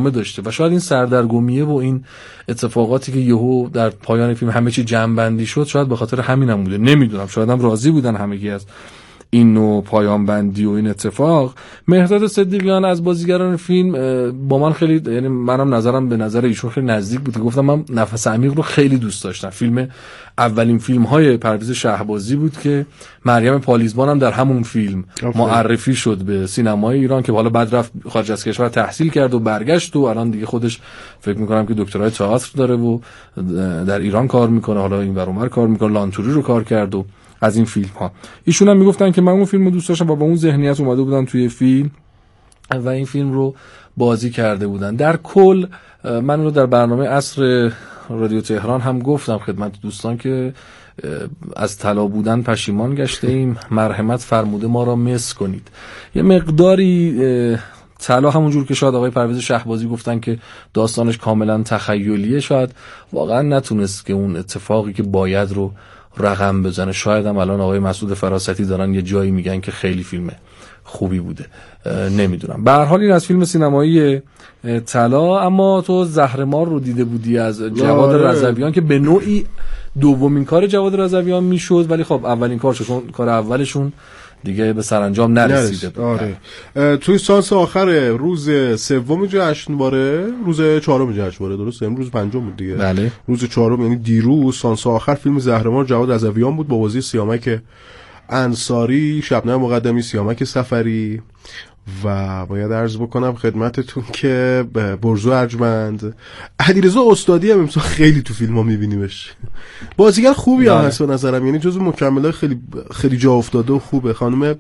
داشته و شاید این سردرگمیه و این اتفاقاتی که یهو در پایان فیلم همه چی جمع‌بندی شد شاید به خاطر همینم بوده. نمیدونم، شاید هم راضی بودن همگی از این نوع پایان بندی و این اتفاق. مهرداد صدیقیان از بازیگران فیلم با من خیلی، یعنی منم نظرم به نظر ایشون خیلی نزدیک بود. گفتم من نفس عمیق رو خیلی دوست داشتم. فیلم اولین فیلم های پرویز شهبازی بود که مریم پالیزبان هم در همون فیلم معرفی شد به سینمای ایران که حالا بعد رفت خارج از کشور تحصیل کرد و برگشت و الان دیگه خودش فکر می‌کنم که دکترای تئاتر داره و در ایران کار میکنه، حالا این ور اونور کار میکنه، لانتوری رو کار کرد و از این فیلم ها. ایشون هم میگفتن که من اون فیلم رو دوست داشتم و با اون ذهنیت اومده بودن توی فیلم و این فیلم رو بازی کرده بودن. در کل من رو در برنامه عصر رادیو تهران هم گفتم خدمت دوستان که از طلا بودن پشیمان گشته ایم، مرحمت فرموده ما را مس کنید. یه مقداری طلا همونجور که شاید آقای پرویز شهبازی گفتن که داستانش کاملا تخیلیه، شاید واقعا نتونست که اون اتفاقی که باید رو رقم بزنه. شاید هم الان آقای مسعود فراستی دارن یه جایی میگن که خیلی فیلم خوبی بوده، نمیدونم. به هر حال این از فیلم سینمایی طلا. اما تو زهرمار رو دیده بودی از جواد رضویان که به نوعی دومین کار جواد رضویان میشد، ولی خب اولین کار اولشون دیگه به سرانجام نرسیده. آره. توی سانس آخر روز سوم جشنواره، روز چهارم جشنواره، درسته؟ امروز پنجم بود دیگه. بله. روز چهارم یعنی دیروز سانس آخر فیلم زهرمار جواد رضویان بود با بازی سیامک انصاری، شبنم مقدمی، سیامک سفری و باید عرض بکنم خدمتتون که برزو ارجمند. علیرضا استادی هم امسال خیلی تو فیلم ها میبینیمش. بازیگر خوبی هم هست به نظرم، یعنی جزو مکملای خیلی خیلی جا افتاده و خوبه. خانم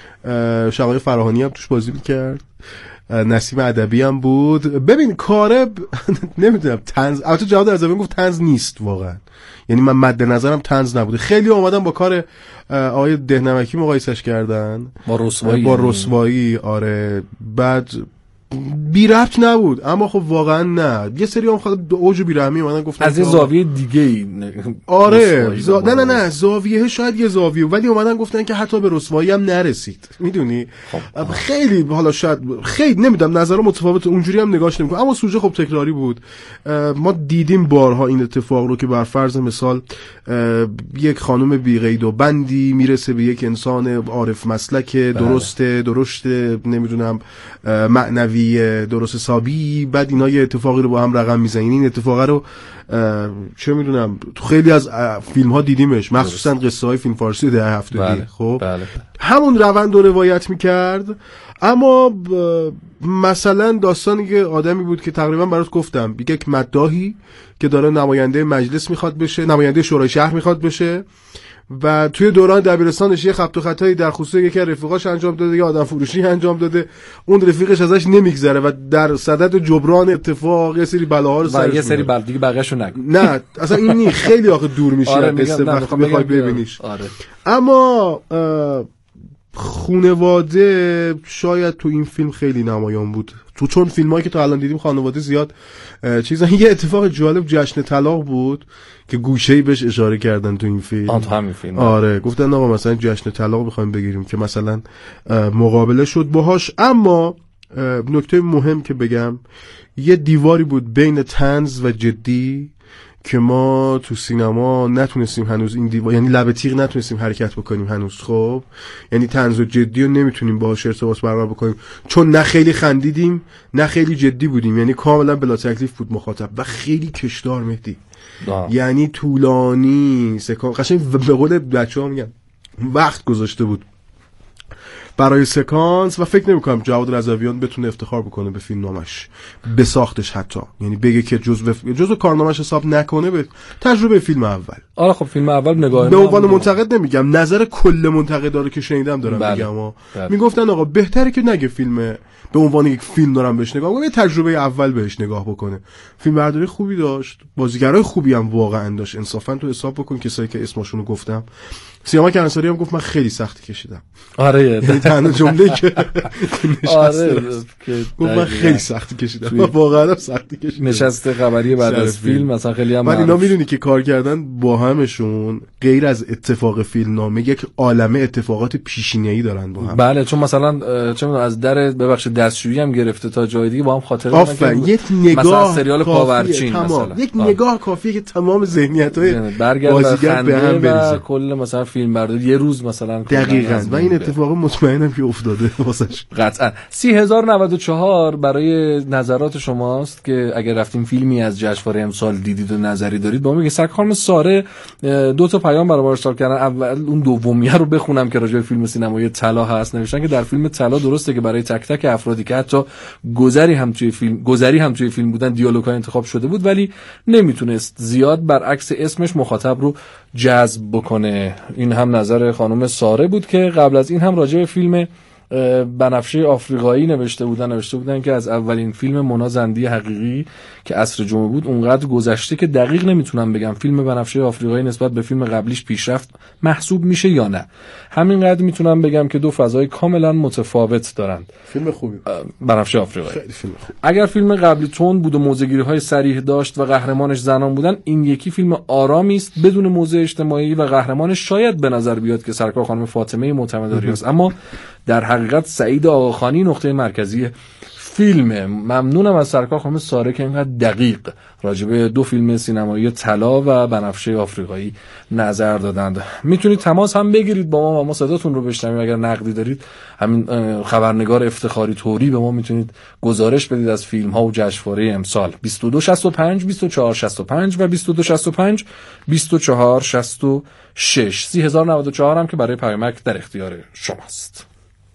شقایق فراهانی هم توش بازی میکرد، نسیم ادبی هم بود. ببین کار نمیدونم طنز، البته جواد رضویان گفت طنز نیست واقعا، یعنی من مد نظرم طنز نبوده. خیلی اومدن با کار آقای دهنمکی مقایسش کردن با رسوایی. آره بعد بی ربط نبود، اما خب واقعا نه. یه سری هم خود اوج بیرحمی اومدن گفتن از یه زاویه دیگه ای. آره نه زاویه شاید یه زاویه، ولی اومدن گفتن که حتی به رسوایی هم نرسید. میدونی خب. خیلی حالا شاید خیلی نمیدونم، نظر متفاوت اونجوری هم نگاش نمیکنم، اما سوژه خب تکراری بود. ما دیدیم بارها این اتفاق رو که بر فرض مثال یک خانم بی قید و بندی میرسه به یک انسان عارف مسلک درست نمیدونم معنوی درست حسابی، بعد اینا یه اتفاقی رو با هم رقم میزنن. این اتفاق رو چه میدونم تو خیلی از فیلم ها دیدیمش، مخصوصا قصه های فیلم فارسی ده هفتگی. خب همون روند رو روایت میکرد. اما مثلا داستانی که آدمی بود که تقریبا برات گفتم، یک مداحی که داره نماینده مجلس میخواد بشه، نماینده شورای شهر میخواد بشه و توی دوران دبیرستانش یه خبط و خطایی در خصوص یکی از رفیقاش انجام داده، یه آدم فروشی انجام داده، اون رفیقش ازش نمیگذره و در صدد جبران اتفاق یه سری بلاها رو سرش یه سری دیگه بقیه‌شو نگو. نه اصلا این نی خیلی آخه دور میشه. آره قصه وقتی بخوای ببینیش. آره. اما خانواده شاید تو این فیلم خیلی نمایان بود، چون فیلمایی که تا الان دیدیم خانواده زیاد چیزا. یه اتفاق جالب جشن طلاق بود که گوشه‌ای بهش اشاره کردن تو این فیلم. تو همین فیلم آره گفتن آقا مثلا جشن طلاق بخوایم بگیریم که مثلا مقابله شد باهاش. اما نکته مهم که بگم، یه دیواری بود بین طنز و جدی که ما تو سینما نتونستیم هنوز این دیوار، یعنی لب تیغ نتونستیم حرکت بکنیم هنوز. خب یعنی طنز و جدی رو نمیتونیم باهاش ارتباط برقرار بکنیم، چون نه خیلی خندیدیم نه خیلی جدی بودیم، یعنی کاملا بلا تکلیف بود مخاطب و خیلی کشدار مهدی. یعنی طولانی قشنگ به قول بچه‌ها میگن وقت گذاشته بود برای سکانس و فکر نمی‌کنم جواد رضویان بتونه افتخار بکنه به فیلمنامش، به ساختش حتی، یعنی بگه که جزء کارنامه‌اش حساب نکنه به تجربه فیلم اول. آره خب فیلم اول نگاه به عنوان منتقد نمیگم، نظر کل منتقدا رو که شنیدم دارم میگم. میگفتن آقا بهتره که نگه فیلم به عنوان یک فیلم دارم بهش نگاه کنم، یه تجربه اول بهش نگاه بکنه. فیلم برداری خوبی داشت، بازیگرای خوبی هم واقعا داشت، انصافا تو حساب بکن کسایی که اسمشون رو گفتم سیامک انصاری هم گفت من خیلی سختی کشیدم. آره یعنی تنها جمله‌ای که آره گفت من خیلی سختی کشیدم. واقعا سختی کشیدم. نشسته خبری بعد از فیلم مثلا خیلی هم من اینا میدونی که کار کردن با همشون غیر از اتفاق فیلمنامه یک عالمه اتفاقات پیشینه‌ای دارن با هم. بله چون مثلا چه میدونم از در ببخشید دستشویی هم گرفته تا جای دیگه با هم خاطره دارن. یک نگاه سریال پاورچین مثلا یک نگاه کافیه که تمام ذهنیت‌های بازیگر به هم بریزه. کل مثلا فیلم برداری یه روز مثلا دقیقاً و این اتفاق مطمئنم که افتاده واسش. قطعا 3094 برای نظرات شماست که اگر رفتیم فیلمی از جشنواره امسال دیدید و نظری دارید با ما بگید. سرکار خانم ساره 2 تا پیام برای ما ارسال کردن. اول اون دومیه رو بخونم که راجع به فیلم سینمایی طلا هست. نوشتن که در فیلم طلا درسته که برای تک تک افرادی که حتی گذری هم توی فیلم بودن دیالوگ‌ها انتخاب شده بود ولی نمیتونست زیاد برعکس اسمش مخاطب رو جذب بکنه. این هم نظر خانم ساره بود که قبل از این هم راجع به فیلم بنفشه آفریقایی نوشته بودن که از اولین فیلم مونا زندی حقیقی که عصر جمعه بود اونقدر گذشته که دقیق نمیتونم بگم فیلم بنفشه آفریقایی نسبت به فیلم قبلیش پیشرفت محسوب میشه یا نه. همینقدر میتونم بگم که دو فضای کاملا متفاوت دارند. فیلم خوبی بنفشه آفریقایی خیلی فیلم خوب. اگر فیلم قبلی تون بود و موضوعگیری‌های صریح داشت و قهرمانش زنان بودن، این یکی فیلم آرامی است بدون موضوع اجتماعی و قهرمانش شاید به نظر بیاد که سرکار خانم فاطمه معتمداری است اما در حقیقت سعید آقاخانی نقطه مرکزی فیلم. ممنونم از سرکار خانم ساره که اینقدر دقیق راجع به 2 فیلم سینمایی طلا و بنفشه آفریقایی نظر دادند. میتونید تماس هم بگیرید با ما و ما صداتون رو بشنویم. اگر نقدی دارید همین خبرنگار افتخاری توری به ما میتونید گزارش بدید از فیلم ها و جشنواره امسال. 2265 2465 و 2265 2466. 3094 هم که برای پیامک در اختیار شماست.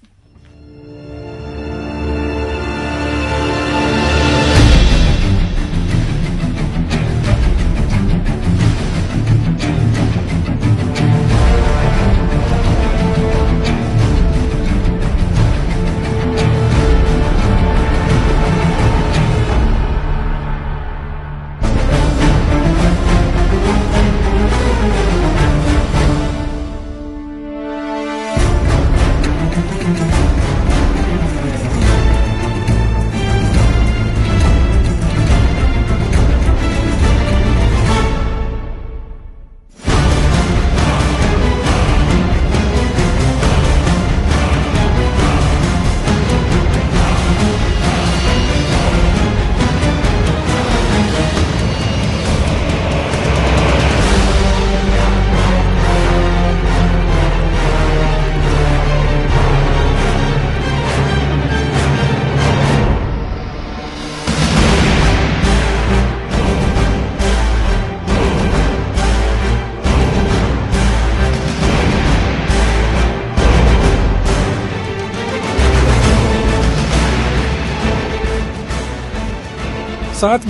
ساعت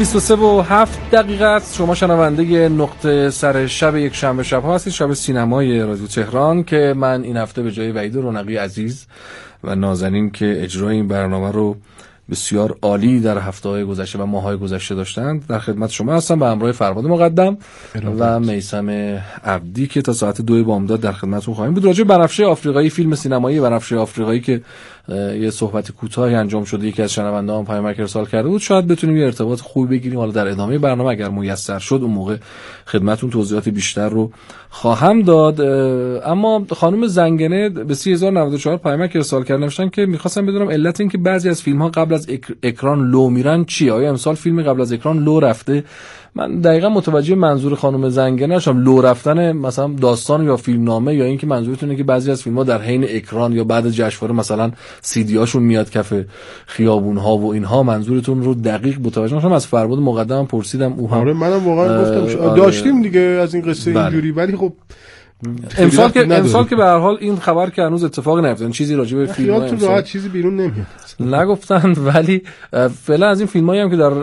23:07 است. شما شنونده نقطه سر شب یک شنبه شب ها هستید، شب سینمای رادیو تهران که من این هفته به جای وحید رونقی عزیز و نازنین که اجرای این برنامه رو بسیار عالی در هفته‌های گذشته و ماه‌های گذشته داشتند در خدمت شما هستم به همراه فرهاد مقدم و میثم عبدی که تا ساعت 2 بامداد در خدمتتون خواهیم بود. راجع به بنفشه آفریقایی، فیلم سینمایی بنفشه آفریقایی که یه صحبت کوتاهی انجام شده، یکی از شنونده‌ها پیامک ارسال کرده بود، شاید بتونیم یه ارتباط خوبی بگیریم. حالا در ادامه برنامه اگر میسر شد اون موقع خدمتتون توضیحات بیشتر رو خواهم داد. اما خانم زنگنه به 3094 پیامک ارسال کردن، نوشتن که می‌خواستم بدونم علت این که بعضی از فیلم‌ها قبل از اکران لو میرن چیه؟ آیا امسال فیلمی قبل از اکران لو رفته؟ من دقیقاً متوجه منظور خانم زنگنه نشدم. لو رفتن مثلا داستان یا فیلمنامه، یا اینکه منظورتونه که بعضی از فیلم‌ها در حین اکران یا بعد از جشنواره مثلا سی‌دی‌هاشون میاد کف خیابون‌ها و اینها؟ منظورتون رو دقیق متوجه نشدم. از فرباد مقدم پرسیدم او هم آره منم واقعا گفتم داشتیم دیگه از این قصه اینجوری، ولی خب امسال که به هر حال این خبر که هنوز اتفاقی نیفتاد، چیزی راجع به فیلم‌ها خیال تو راحت چیزی بیرون نمیاد نگفتن، ولی فعلا از این فیلمایی هم که در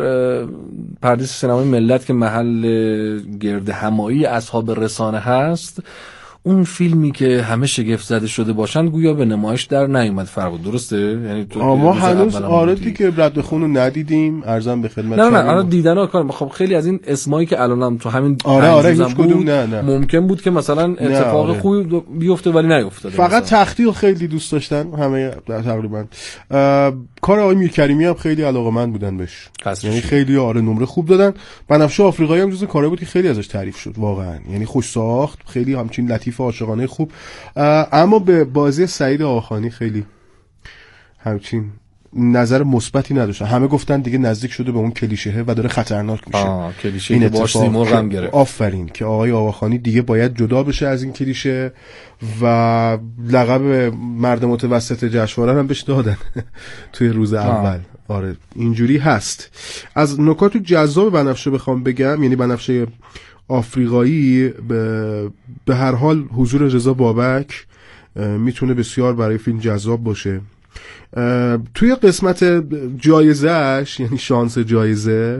پردیس سینمای ملت که محل گرد همایی اصحاب رسانه هست، اون فیلمی که همه شگفت زده شده باشن گویا به نمایش در نیومد فرق درسته؟ یعنی تو ما هنوز آردی که رد خون رو ندیدیم ارزم به خدمت نه آره دیدن کار. خب خیلی از این اسمایی که الانم تو همین آره هیچ کدوم نه. ممکن بود که مثلا اتفاق خوبی بیفته ولی نیفتاد. فقط تختی رو خیلی دوست داشتن همه تقریبا. کار آقای میرکریمی هم خیلی علاقه‌مند بودن بهش، یعنی خیلی آره نمره خوب دادن. بنفشه آفریقایی هم جزو کارهایی بود که خیلی ازش تعریف شد واقعا، یعنی خوش ساخت، خیلی همچین لطیف عاشقانه خوب. اما به بازی سعید آقاخانی خیلی همچین نظر مثبتی نداشتن. همه گفتن دیگه نزدیک شده به اون کلیشه و داره خطرناک میشه. کلیشه که باش سیمرغ هم گرفت. آفرین که آقای آقاخانی دیگه باید جدا بشه از این کلیشه و لقب مرد متوسط جشنواره هم بهش دادن توی روز اول. آره اینجوری هست. از نکات جذاب بنفشه بخوام بگم، یعنی بنفشه آفریقایی به هر حال حضور رضا بابک میتونه بسیار برای فیلم جذاب باشه. توی قسمت جایزهش یعنی شانس جایزه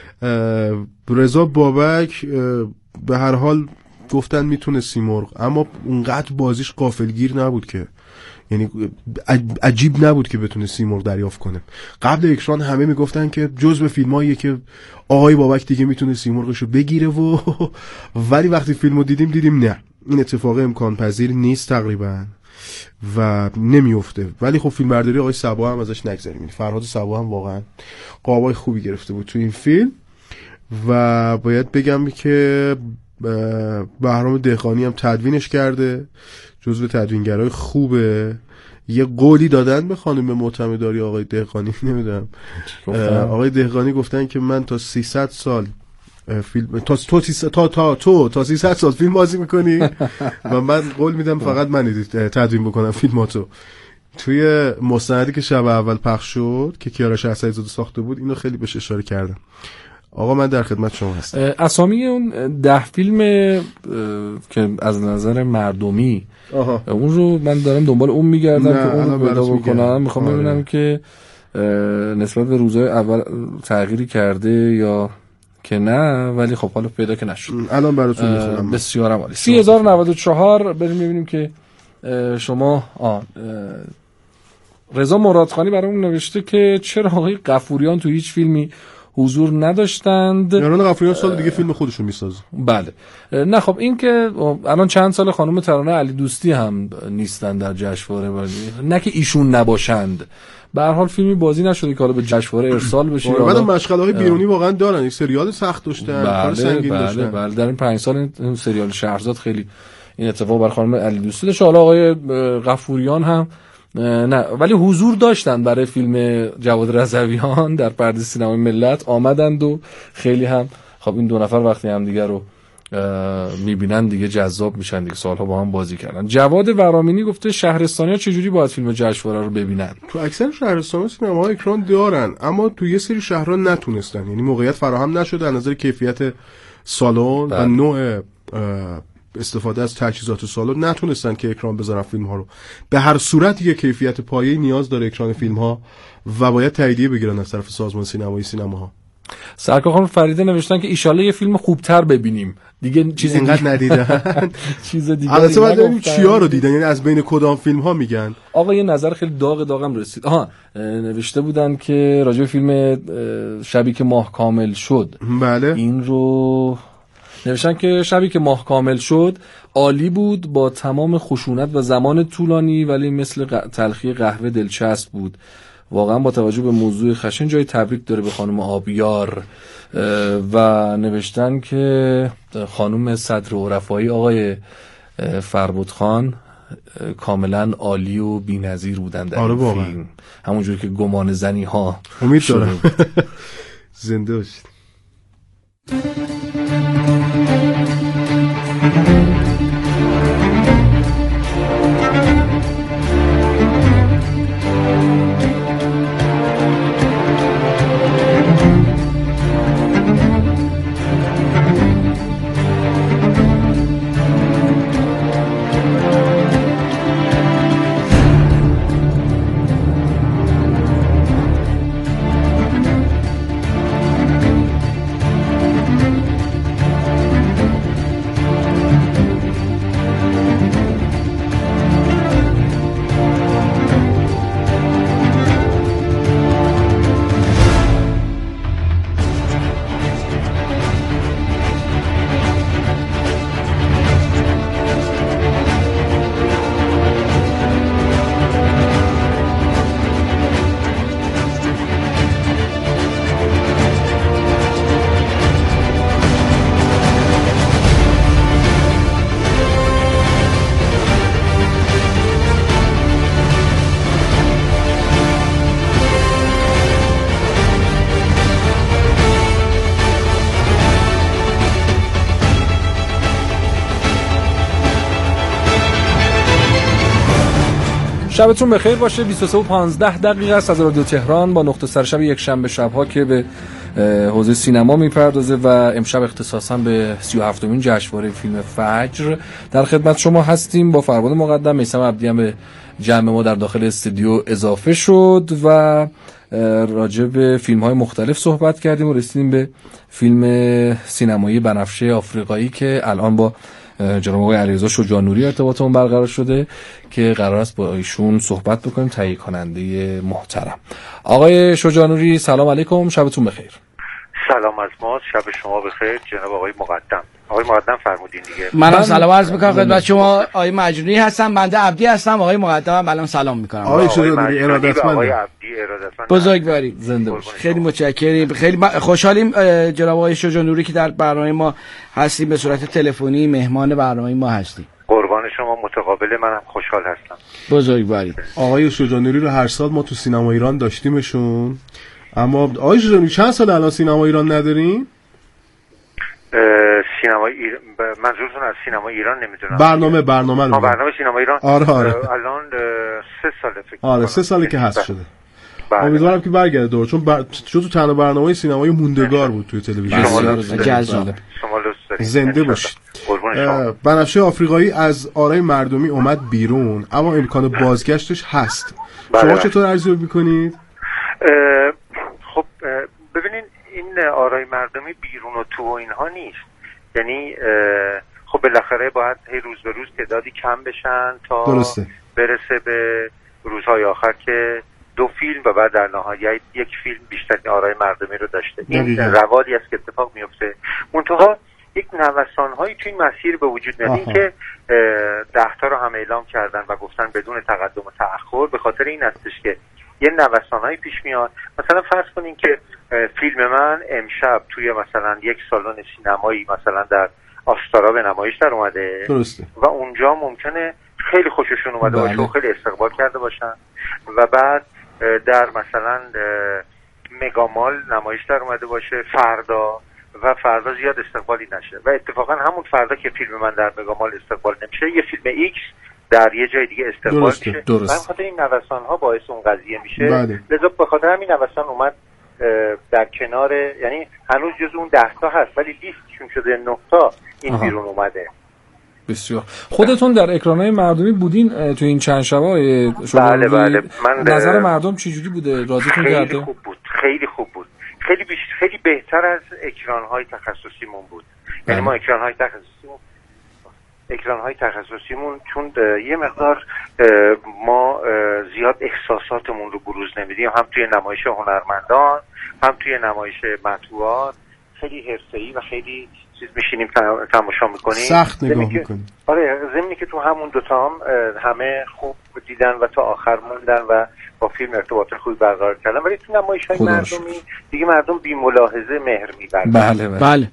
رضا بابک به هر حال گفتن میتونه سیمرغ، اما اونقدر بازیش غافلگیر نبود که، یعنی عجیب نبود که بتونه سیمرغ دریافت کنه. قبل اکران همه میگفتن که جزو فیلماییه که آقای بابک دیگه میتونه سیمرغشو بگیره ولی وقتی فیلمو دیدیم نه، این اتفاق امکان پذیر نیست تقریبا و نمیفته. ولی خب فیلم برداری آقای صبا هم ازش نگذریم، فرهاد صبا هم واقعا قابای خوبی گرفته بود تو این فیلم و باید بگم که بهرام دهقانی هم تدوینش کرده، جزو تدوینگرای خوبه. یه قولی دادن به خانم معتمداری آقای دهقانی، نمیدونم آقای دهقانی گفتن که من تا 300 سال فیلم تا 300 سال فیلم بازی میکنی و من قول میدم فقط من تدوین بکنم فیلماتو. توی مستندی که شب اول پخش شد که کیارا شهرسایزاده ساخته بود اینو خیلی بهش اشاره کردم. آقا من در خدمت شما هستم. اسامی اون 10 فیلم که از نظر مردمی اون رو من دارم دنبال اون میگردم که اون رو پیدا بکنم. میخوام ببینم که نسبت به روزهای اول تغییری کرده یا که نه، ولی خب حالا پیدا که نشد. الان براتون میخونم. بسیار عالی. 3094 بریم ببینیم که شما رضا مرادخانی برامون نوشته که چرا آقای غفوریان تو هیچ فیلمی حضور نداشتند. یاران غفوریان سال دیگه فیلم خودشون میسازه. بله. نه خب این که الان چند سال خانم ترانه علی دوستی هم نیستن در جشنواره، ولی نه که ایشون نباشند، به هر حال فیلمی بازی نشده که حالا به جشنواره ارسال بشه. بعدم مشغله‌های بیرونی واقعا دارن، یک سریال سخت داشتن، کار سنگین داشتن. بله در این 5 سال این سریال شهرزاد خیلی این اتفاق بر خانم علی دوستی داشت. حالا آقای غفوریان هم نه، ولی حضور داشتن برای فیلم جواد رضویان در پرده سینمای ملت آمدند و خیلی هم خب این دو نفر وقتی هم دیگه رو میبینن دیگه جذاب میشن دیگه، سالها با هم بازی کردن. جواد ورامینی گفته شهرستانی‌ها چجوری باید فیلم جشنواره رو ببینن؟ تو اکثر شهرستان‌ها سینماها اکران دارن، اما تو یه سری شهرها نتونستن، یعنی موقعیت فراهم نشده از نظر کیفیت سالن و نوع استفاده از تجهیزات سالن نتونستن که اکران بذارن فیلم ها رو. به هر صورت یه کیفیت پایه‌ای نیاز داره اکران فیلم ها و باید تاییدیه بگیرن از طرف سازمان سینمایی سینماها. سرکار خانم فریده نوشتن که ایشالله یه فیلم خوبتر ببینیم دیگه، چیزی اینقدر ندیدن. چیز دیگه البته بعد ببینیم چیا رو دیدن، یعنی از بین کدام فیلم ها میگن. آقا یه نظر خیلی داغم رسید. نوشته بودن که راجع به فیلم شبی که ماه کامل شد. بله این رو نوشتن که شبی که ماه کامل شد عالی بود با تمام خشونت و زمان طولانی، ولی مثل تلخی قهوه دلچسب بود. واقعا با توجه به موضوع خشن جای تبریک داره به خانم آبیار. و نوشتن که خانم صدر عرفایی آقای فربودخان کاملا عالی و بی‌نظیر بودن در این فیلم، همونجوری که گمان زنی ها. امید دارم زنده باشید. شبتون بخیر باشه. 23:15 است از رادیو تهران با نقطه سرشب یک شنبه شب‌ها که به حوزه سینما میپردازه و امشب اختصاصا به 37مین جشنواره فیلم فجر در خدمت شما هستیم. با فرمان مقدم میثم عبدی هم به جمع ما در داخل استودیو اضافه شد و راجع به فیلم‌های مختلف صحبت کردیم و رسیدیم به فیلم سینمایی بنفشه آفریقایی که الان با جناب آقای علیرضا شجاع‌نوری ارتباطمون برقرار شده که قرار است با ایشون صحبت بکنیم، تهیه کننده محترم. آقای شجاع‌نوری سلام علیکم، شبتون بخیر. سلام از ما، شب شما بخیر جناب آقای مقدم. آقای مقدم فرمودین دیگه. منم سلام عرض میکنم خدمت شما. آقای مجنونی هستم، بنده عبدی هستم. آقای مقدمم الان سلام میکنم. آقای شجاع‌نوری ارادتمند. آقای عبدی ارادتمند. بزرگواری. زنده باشید. خیلی متشکریم. خیلی خوشحالیم جناب آقای شجاع‌نوری که در برنامه ما هستیم، به صورت تلفنی مهمان برنامه ما هستیم. قربان شما، متقابل، منم خوشحال هستم. بزرگواری. آقای شجاع‌نوری رو هر سال ما تو سینما ایران داشتیمشون، اما آقای شجاع‌نوری چند سال الان سینما ایران ندارین؟ سینما منظورتون از سینما ایران نمیدونم. برنامه سینما ایران. آره. الان 3 ساله فکر کنم. آره 3 ساله که هست شده. بله. امیدوارم که برگرده دور، چون تو تنها برنامه سینمایی موندگار بود توی تلویزیون. شما لطف زنده باشید. بنفشه آفریقایی از آرای مردمی اومد بیرون اما امکان بازگشتش هست. شما چطور ارزیابی می‌کنید؟ خب ببینین این آرای مردمی بیرون و تو و اینها نیست. یعنی خب بالاخره باید روز به روز تعدادی کم بشن تا درسته. برسه به روزهای آخر که 2 فیلم و بعد در نهایت 1 فیلم بیشتر آرای مردمی رو داشته. این روالی است که اتفاق میفته. منتها یک نوسان‌هایی تو این مسیر به وجود میاد. این که 10 تا رو هم اعلام کردن و گفتن بدون تقدم و تأخر، به خاطر این هستش که یه نوسان‌هایی پیش میاد. مثلا فرض کنین که فیلم من امشب توی مثلا یک سالن سینمایی مثلا در آستارا به نمایش در اومده. درسته. و اونجا ممکنه خیلی خوششون اومده باشه و خیلی استقبال کرده باشن و بعد در مثلا مگامال نمایش در اومده باشه فردا زیاد استقبالی نشه و اتفاقا همون فردا که فیلم من در مگامال استقبال نمیشه، یه فیلم ایکس در یه جای دیگه استقبال میشه. و بخاطر این نوسان‌ها باعث اون قضیه میشه. لذا بخاطر همین نوسان اومد در کنار، یعنی هنوز جز اون 10 تا هست ولی لیستشون شده 9 تا این بیرون اومده. بسیار. خودتون در اکران‌های مردمی بودین تو این چند شبه شما؟ بله. من نظر مردم چجوری بوده؟ راضیتون کرده؟ خیلی خوب بود. خیلی بهتر از اکران‌های تخصصیمون بود. یعنی ما اکران‌های تخصصیمون چون یه مقدار ما زیاد احساساتمون رو بروز نمیدیم، هم توی نمایش هنرمندان هم توی نمایش مطبوعات خیلی حرفه‌ای و خیلی چیز میشینیم تماشا میکنیم، سخت نگاه میکنیم. آره، ضمنی که تو همون دوتا هم همه خوب دیدن و تا آخر موندن و با فیلم ارتباط خوبی برقرار کردن، ولی تو نمایش‌های مردمی دیگه مردم بی ملاحظه مهر می‌برن. بله.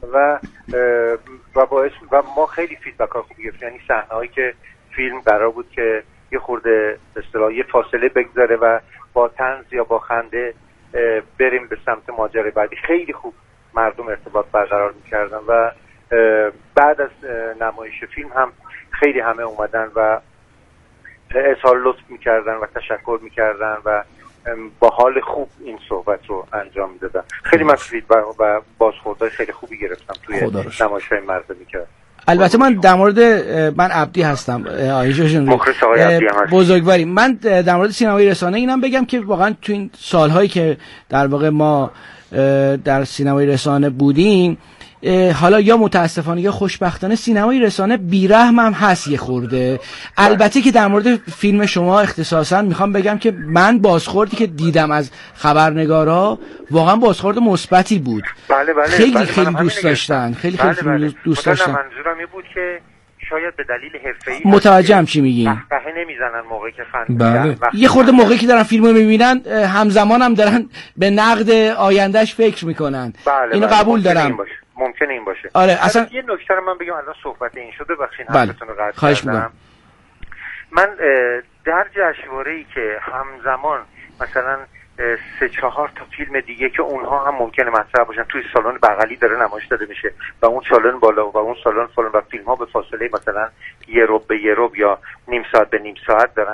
و ما خیلی فیدبک‌ها خوبی گرفتیم. یعنی صحنه‌هایی که فیلم قرار بود که یه خورده به اصطلاح یه فاصله بگذاره و با طنز یا با خنده بریم به سمت ماجرای بعدی، خیلی خوب مردم ارتباط برقرار می‌کردن و بعد از نمایش فیلم هم خیلی همه اومدن و اظهار لطف می‌کردن و تشکر می‌کردن و با حال خوب این صحبت رو انجام میدادن. خیلی من فیدبک و بازخوردهای خیلی خوبی گرفتم توی نمایش‌های مردمی که البته من در مورد من عبدی هستم، مخلص آقای عبدی هم هست. بزرگواری. من در مورد سینمای رسانه اینم بگم که واقعا تو این سالهایی که در واقع ما در سینمای رسانه بودیم، حالا یا متاسفانه یا خوشبختانه سینمای رسانه بیرحم هم هست یه خورده. البته که در مورد فیلم شما اختصاصا میخوام بگم که من بازخوردی که دیدم از خبرنگارا واقعا بازخورد مثبتی بود. بله. خیلی دوست داشتن. خیلی دوست داشتن. منظورم این بود که شاید به دلیل حرفه‌ای متوجهم چی میگین. قهقه نمیزنن موقعی که بله. یه خورده موقعی که دارن فیلمو میبینن همزمان هم دارن به نقد آیندهش فکر میکنن. اینو قبول دارم. ممکنه این باشه. آره اصلا یه نکته رو من بگم، الان صحبت این شده، بخشین حرفتون رو قطع خواهش کردم. من در جشنواره‌ای که همزمان مثلا 3-4 تا فیلم دیگه که اونها هم ممکنه مطرح باشن توی سالن بغلی داره نمایش داده میشه و اون سالن بالا و اون سالن و فیلم‌ها به فاصله مثلا 1 ربع به 1 ربع یا نیم ساعت به نیم ساعت دارن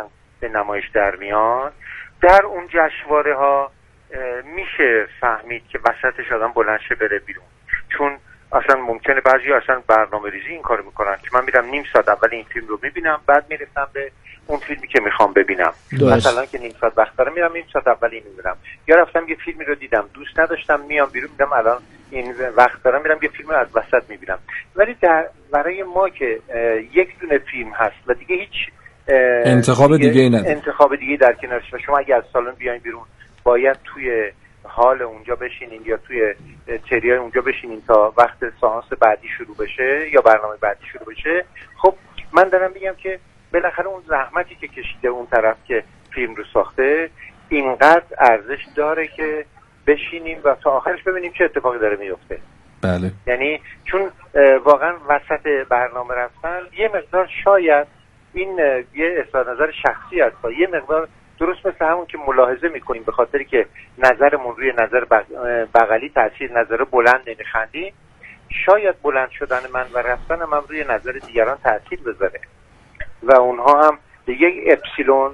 به نمایش در میان، در اون جشنواره ها میشه فهمید که وسطش آدم بلند شه بره بیرون. چون اصلا ممکنه بعضی اصلا برنامه ریزی این کارو میکنن که من میرم نیم ساعت اول این فیلم رو میبینم، بعد میرسم به اون فیلمی که میخوام ببینم. مثلا که نیم ساعت وقت دارم میرم نیم ساعت اول این میبینم، یا رفتم یه فیلمی رو دیدم دوست نداشتم میام بیرون میگم الان این وقت دارم میرم یه فیلم رو از وسط میبینم. ولی برای ما که یک دونه فیلم هست و دیگه هیچ انتخاب دیگه نداره، انتخاب دیگه در کنارش، و شما اگه از سالن بیاین بیرون باید توی حال اونجا بشینین یا توی تریای اونجا بشینین تا وقت سانس بعدی شروع بشه یا برنامه بعدی شروع بشه. خب من دارم میگم که بالاخره اون زحمتی که کشیده اون طرف که فیلم رو ساخته اینقدر ارزش داره که بشینیم و تا آخرش ببینیم چه اتفاقی داره میفته. بله. یعنی چون واقعا وسط برنامه رفتن یه مقدار شاید این یه اظهار نظر شخصی است، یه مقدار درست مثل همون که ملاحظه میکنیم به خاطری که نظرمون روی نظر بغلی تاثیر نظر بلند نمیخندیم، شاید بلند شدن من و رفتن من روی نظر دیگران تاثیر بذاره و اونها هم به یک اپسیلون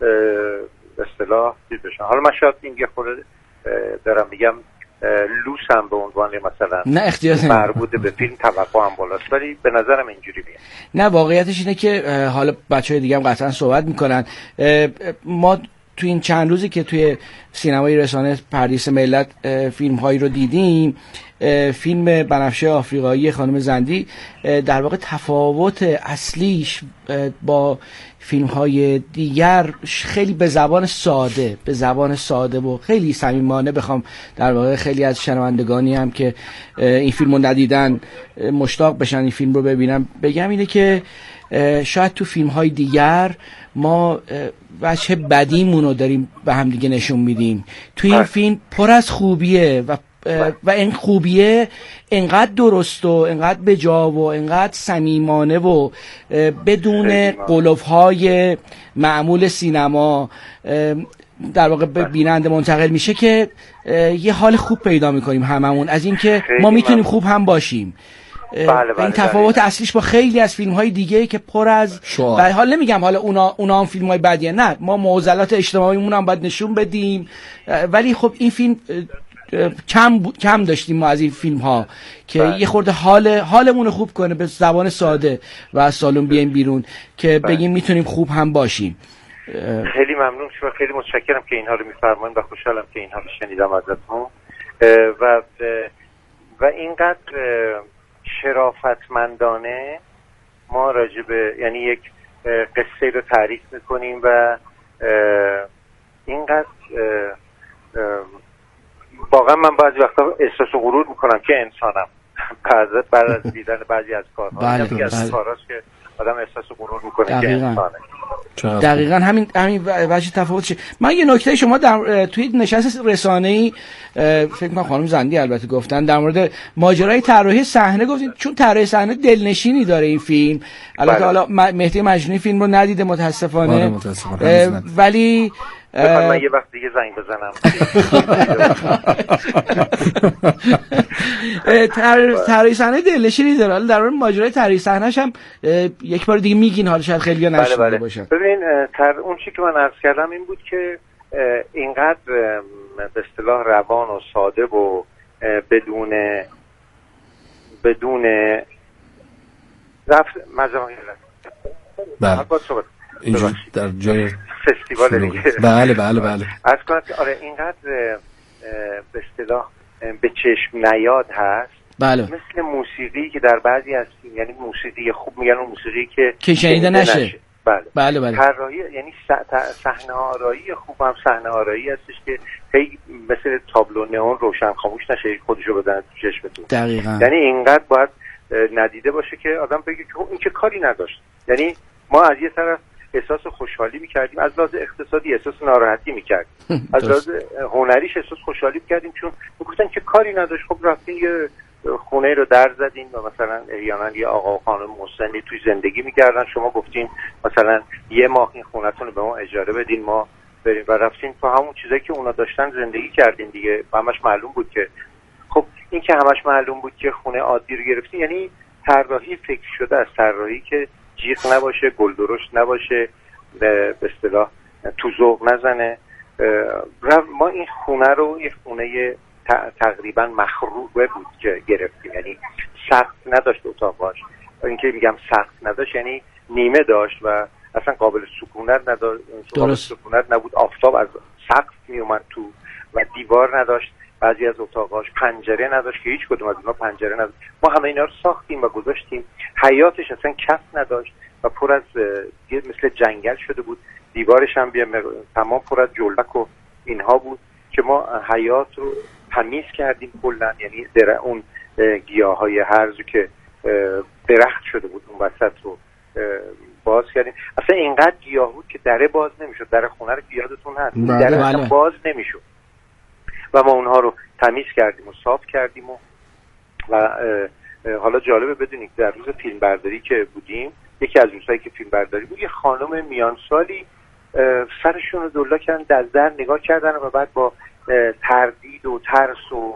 اصطلاح دید بشن. حالا من شاید این یه خورده دارم میگم لوسم به عنوان مثلا نه اختیار مربوط به فیلم توقع هم بالاست، ولی به نظرم اینجوری میاد. نه واقعیتش اینه که حالا بچهای دیگه هم قطعا صحبت میکنن. ما تو این چند روزی که توی سینمای رسانه پردیس ملت فیلم هایی رو دیدیم، فیلم بنفشه آفریقایی خانم زندی در واقع تفاوت اصلیش با فیلم های دیگر خیلی به زبان ساده و خیلی صمیمانه بخوام در واقع خیلی از شنوندگانی هم که این فیلم رو ندیدن مشتاق بشن این فیلم رو ببینم بگم اینه که شاید تو فیلم های دیگر ما وجه بدیمون رو داریم به هم دیگه نشون میدیم، تو این فیلم پر از خوبیه و این خوبیه انقدر درست و انقدر بجا و انقدر صمیمانه و بدون قلف‌های معمول سینما در واقع به بیننده منتقل میشه که یه حال خوب پیدا میکنیم هممون از این که ما میتونیم خوب هم باشیم. این تفاوت اصلیش با خیلی از فیلم‌های دیگه که پر از حال نمیگم حالا اونا هم فیلم‌های بدیه، نه ما معضلات اجتماعیمون هم باید نشون بدیم، ولی خب این فیلم کم داشتیم ما از این فیلم ها که یه خورده حالمون رو خوب کنه به زبان ساده و از سالن بیایم بیرون که بگیم میتونیم خوب هم باشیم. خیلی ممنون شما، خیلی متشکرم که اینها رو میفرمایید و خوشحالم که اینها رو شنیدم ازتون و اینقدر شرافتمندانه ما راجب یعنی یک قصه رو تعریف میکنیم و اینقدر واقعا من بعضی وقتا احساس غرور میکنم که انسانم بعد از دیدن بعضی از کارها. بله. از کارهاست که آدم احساس غرور میکنه که انسانه. دقیقاً همین وجه تفاوتشه. من یه نکته شما توی نشست رسانه‌ای فکر کنم خانم زندی البته گفتن در مورد ماجرای طراحی صحنه گفتین، چون طراحی صحنه دلنشینی داره این فیلم. البته حالا مهدی مجنونی فیلم رو ندیده متاسفانه. ولی من یه وقت دیگه زنگ بزنم. طراحی صحنه دلنشینی داره. حالا در مورد ماجرای طراحی صحنه‌ش هم یک بار دیگه میگین، حالا شاید خیلی‌ها نشنیده باشن. ببین اون چیزی که من عرض کردم این بود که اینقدر به اصطلاح روان و ساده و بدون رفت مزاحم اینجا در جای فستیوال دیگه. بله عرض کنم که آره اینقدر به اصطلاح به چشم نیاد هست. بله. مثل موسیقی که در بعضی از یعنی موسیقی خوب میگن اون موسیقی که شنیده نشه. بله. طراحی یعنی صحنه آرایی خوب هم صحنه آرایی هستش که هی مثل تابلو نئون روشن خاموش نشه خودشو بدن تو چشمتون. دقیقاً. یعنی اینقدر باید ندیده باشه که آدم بگه که این که کاری نداشت. یعنی ما از یه طرف احساس خوشحالی می‌کردیم، از لحاظ اقتصادی احساس ناراحتی می‌کردیم، از لحاظ هنریش احساس خوشحالی می‌کردیم چون میگفتن که کاری نداشت. خب رفتین یه خونه رو در زدین و مثلا احیانا یه آقا و خانم مسنی توی زندگی می‌کردن، شما گفتین مثلا یه ماه این خونه‌تون رو به ما اجاره بدین ما بریم و رفتین تو همون چیزایی که اونا داشتن زندگی کردین دیگه. همش معلوم بود که خب این که همش معلوم بود که خونه عادی رو گرفتین، یعنی طراحی فکر شده از طراحی که جیغ نباشه، گل درشت نباشه، به اصطلاح تو ذوق نزنه. ما این خونه رو یه خونه تقریبا مخروبه بود که گرفتیم، یعنی سقف نداشت اتاقاش. اینکه میگم سقف نداشت یعنی نیمه داشت و اصلا قابل سکونت نبود. آفتاب از سقف میومد تو و دیوار نداشت. بعضی از اتاقاش پنجره نداشت که هیچ کدوم از اینا پنجره نداشت. ما همه اینا رو ساختیم و گذاشتیم. حیاطش اصلا کف نداشت و پر از مثل جنگل شده بود. دیوارش هم تمام پر از جلبک و اینها بود که ما حیاط رو تمیز کردیم کلا، یعنی اون گیاهای هرزو که درخت شده بود اون وسط رو باز کردیم. اصلا اینقدر گیاه بود که دره باز نمیشد. در خونه رو یادتون هست دره اصلا باز نمیشد و ما اونها رو تمیز کردیم و صاف کردیم و حالا جالبه بدونید در روز فیلم برداری که بودیم، یکی از روزهایی که فیلم برداری بود، یه خانم میان سالی سرشون رو دولا کردن، از در نگاه کردن و بعد با تردید و ترس و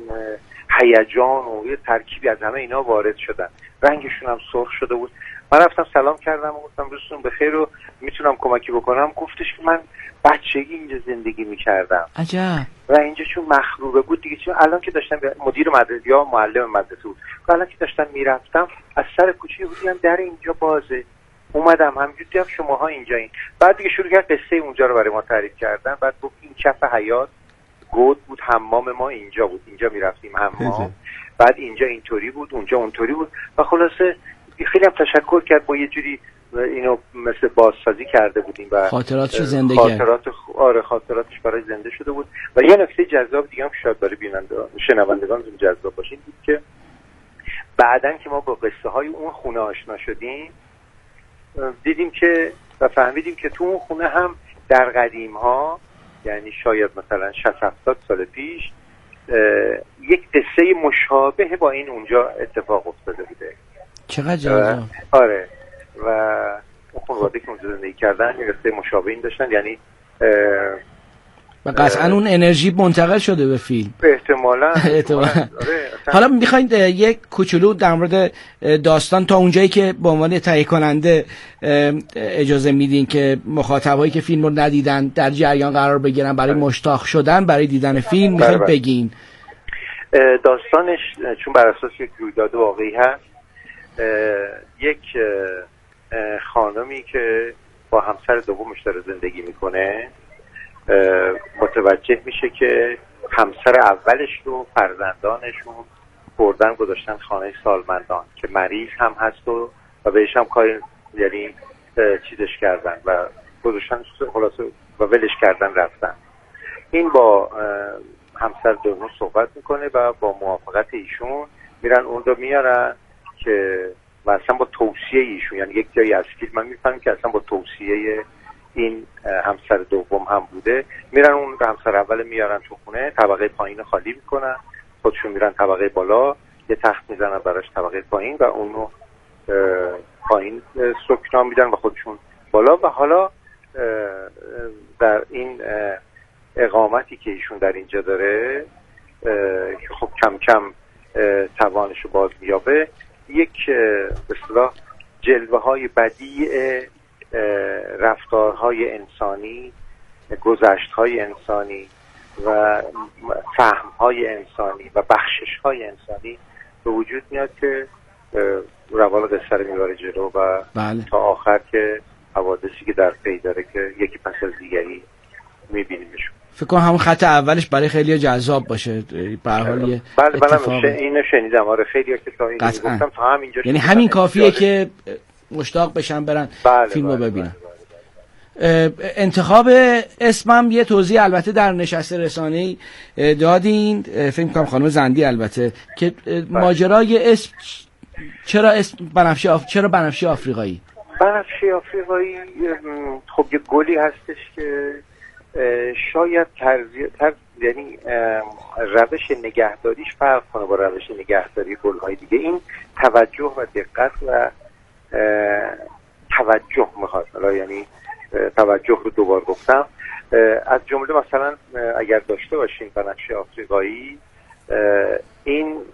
هیجان و یه ترکیبی از همه اینا وارد شدن. رنگشون هم سرخ شده بود. من رفتم سلام کردم و گفتم روزتون بخیر و میتونم کمکی بکنم. گفتش که من بچگی اینجا زندگی میکردم. عجب. و اینجا چون مخروبه بود دیگه، چون الان که داشتم مدیر مدرسه یا معلم مدرسه بود، الان که داشتم میرفتم از سر کوچه بودم در اینجا بازه، اومدم همینجوری دیدم شماها اینجایین. بعد دیگه شروع کرد قصه اونجا رو برای ما تعریف کردن. بعد گفت این کف حیاط گود بود، حمام ما اینجا بود، اینجا میرفتیم حمام. بعد اینجا اینطوری بود، اونجا اونطوری بود و خلاصه خیلی هم تشکر کرد. با یه جوری اینو مثل بازسازی کرده بودیم و خاطراتش زنده کرد. خاطراتش برای زنده شده بود. و یه نکته جذاب دیگه هم شاید برای شنوندگان جذاب باشین بود که بعدن که ما با قصه های اون خونه آشنا شدیم، دیدیم که و فهمیدیم که تو اون خونه هم در قدیم ها، یعنی شاید مثلا 60-70 سال پیش، یک قصه مشابه با این اونجا اتفاق افتاده بوده. چقدر جالب. آره. و اون خانواده که اونجا زندگی کردن یه قصه مشابه این داشتن، یعنی و قطعا اون انرژی منتقل شده به فیلم احتمالاً. آره. حالا میخواین یک کوچولو در مورد داستان تا اونجایی که به عنوان تهیه کننده اجازه میدین که مخاطبایی که فیلم رو ندیدن در جریان قرار بگیرن برای مشتاق شدن برای دیدن فیلم، میخواین بگین؟ داستانش چون بر اساس یک رویداد واقعی هست، یک خانمی که با همسر دومش داره زندگی میکنه متوجه میشه که همسر اولش رو فرزندانشون بردن گذاشتن خانه سالمندان که مریض هم هست و بهش هم کاری، یعنی چیزش کردن و گذاشتن خلاصه و ولش کردن رفتن. این با همسر دوم صحبت میکنه و با موافقت ایشون میرن اون رو میارن که و اصلا با توصیه ایشون، یعنی یک جایی از فیلم من میفهمم که اصلا با توصیه این همسر دوم هم بوده، میرن اون همسر اول میارن تو خونه، طبقه پایین خالی میکنن، خودشون میرن طبقه بالا، یه تخت میزنن براش طبقه پایین و اونو پایین سکنا میدن و خودشون بالا. و حالا در این اقامتی که ایشون در اینجا داره که خب کم کم توانشو باز میابه، یک به اصطلاح جلوه های بدیع رفتارهای انسانی، گذشتهای انسانی و فهمهای انسانی و بخششهای انسانی به وجود میاد که روال قصه رو میبره جلو و بله. تا آخر که حوادثی که در پی داره که یکی پس از دیگری میبینیمشون. فکر کنم همون خط اولش برای خیلی جذاب باشه. به هر حال بله اینو شنیدم. آره خیلی که تا این گفتم تا همینجا، یعنی همین کافیه که مشتاق بشن برن فیلمو ببینن. انتخاب اسمم یه توضیح البته در نشست رسانه‌ای دادین، فکر می‌کنم خانم زندی البته، که ماجرای اسم چرا اسم بنفشه آفریقایی؟ بنفشه آفریقایی خب یه گلی هستش که شاید یعنی روش نگهداریش فرق کنه با روش نگهداری گل‌های دیگه. این توجه و دقت و توجه میخواد، یعنی توجه رو دوبار گفتم. از جمله مثلا اگر داشته باشیم بنفشه آفریقایی، این